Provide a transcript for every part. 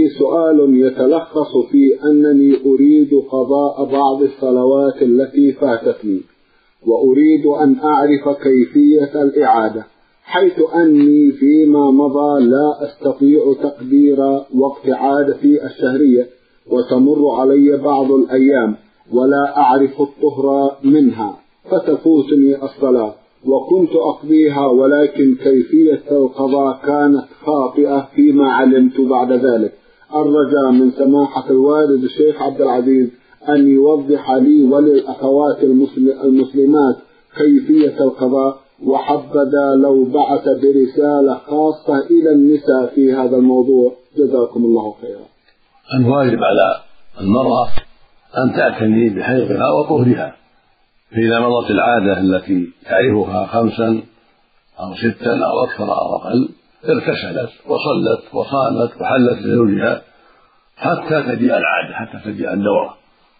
عندي سؤال يتلخص في أنني أريد قضاء بعض الصلوات التي فاتتني، وأريد أن أعرف كيفية الإعادة، حيث أني فيما مضى لا أستطيع تقدير وقت عادتي الشهرية، وتمر علي بعض الأيام ولا أعرف الطهر منها فتفوتني الصلاة، وكنت أقضيها، ولكن كيفية القضاء كانت خاطئة فيما علمت بعد ذلك. الرجاء من سماحة الوالد الشيخ عبد العزيز أن يوضح لي وللأخوات المسلمات كيفية القضاء، وحبذا لو بعث برسالة خاصة إلى النساء في هذا الموضوع، جزاكم الله خيرا. الواجب على المرأة أن تعتني بحيضها وطهرها، فإذا مضت العادة التي تعرفها 5 أو 6 أو أكثر أو أقل اغتسلت وصلت وصامت وحلت لزوجها حتى تجيء العادة، حتى تجيء الدورة.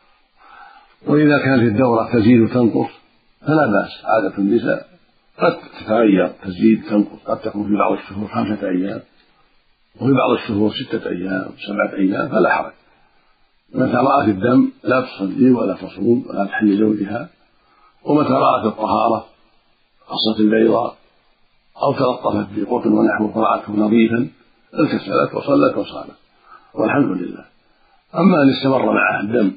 وإذا كانت الدورة تزيد وتنقص فلا بأس، عادة النساء قد تتغير، تزيد تنقص، قد تكون في بعض الشهور 5 أيام وفي بعض الشهور 6 أيام 7 أيام، فلا حرج. متى رأت الدم لا تصلي ولا تصوم ولا تحل زوجها، ومتى رأت الطهارة قصت البيضاء أو تلطفت بقطن ونحو فرأته نظيفا اغتسلت وصلت وصامت والحمد لله. أما أن استمر معها الدم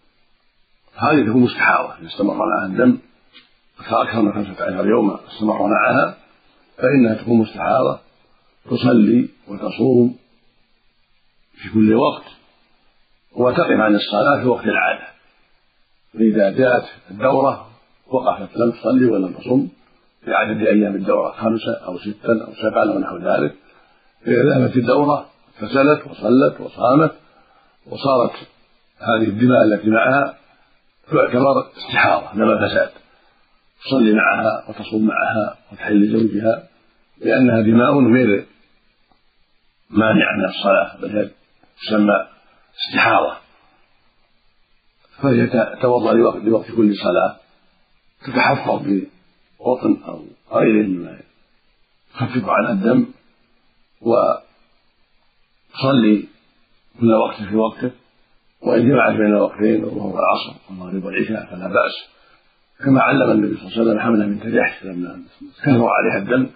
هذه تكون مستحاضة، إن استمر معها الدم أكثر من 15 يوما استمر معها فإنها تكون مستحاضة، تصلي وتصوم في كل وقت وتقف عن الصلاة في وقت العادة. فإذا جاءت الدورة وقفت لم تصلي ولم تصم في عدد أيام الدورة 5 أو 6 أو 7 أو نحو ذلك، فإذا ذهبت الدورة اغتسلت وصلت وصامت وصارت هذه الدماء التي معها تعتبر استحاضة لما فساد، تصلي معها وتصوم معها وتحل لزوجها، لأنها دماء غير مانعة من الصلاة، بل هي تسمى استحاضة. فهي تتوضأ لوقت كل صلاة، تتحفظ بقطن أو غيره مما يخفف عنها الدم، وتصلي كل وقت في وقته، وإن جمعت بين الوقتين الظهر والعصر والمغرب والعشاء فلا بأس، كما علم النبي صلى الله عليه وسلم حمله بنت جحش لما كثر عليها الدم.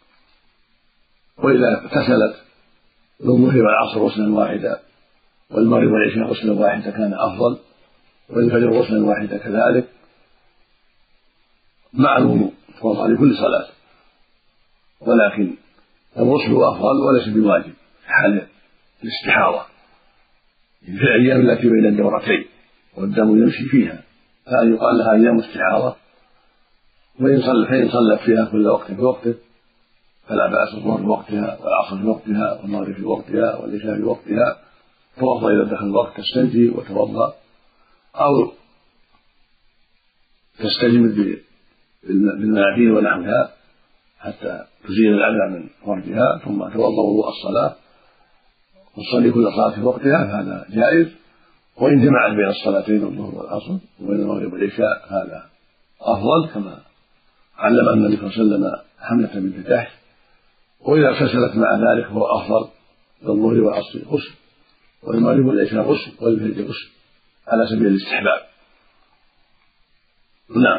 وإذا اغتسلت للظهر والعصر غسلا واحدا والمغرب والعشاء غسلا واحدا كان أفضل، والفجر غسلا واحدا كذلك مع الوضوء توضأ لكل صلاة، ولكن الغسل أفضل وليس بواجب في حال الاستحاضة في الأيام التي بين الدورتين والدم يمشي فيها، فأن يقال لها أيام استحاضة، فإن صلت فيها كل وقت في وقته فلا بأس، الظهر في وقتها والعصر في وقتها والمغرب في وقتها والعشاء في وقتها، توضأ إذا دخل الوقت تستنجي وتوضأ، أو تستجمد بالمناديل ونحوها حتى تزيل الأذى من فرجها، ثم توضأ وضوء الصلاة وتصلي كل صلاة في وقتها، فهذا جائز. وإن جمعت بين الصلاتين الظهر والعصر وبين المغرب والعشاء هذا أفضل، كما علم النبي صلى الله عليه وسلم حملة بنت جحش. وإذا اغتسلت مع ذلك هو أفضل، للظهر والعصر غسل والمغرب والعشاء غسل والفجر غسل على سبيل الاستحباب. نعم.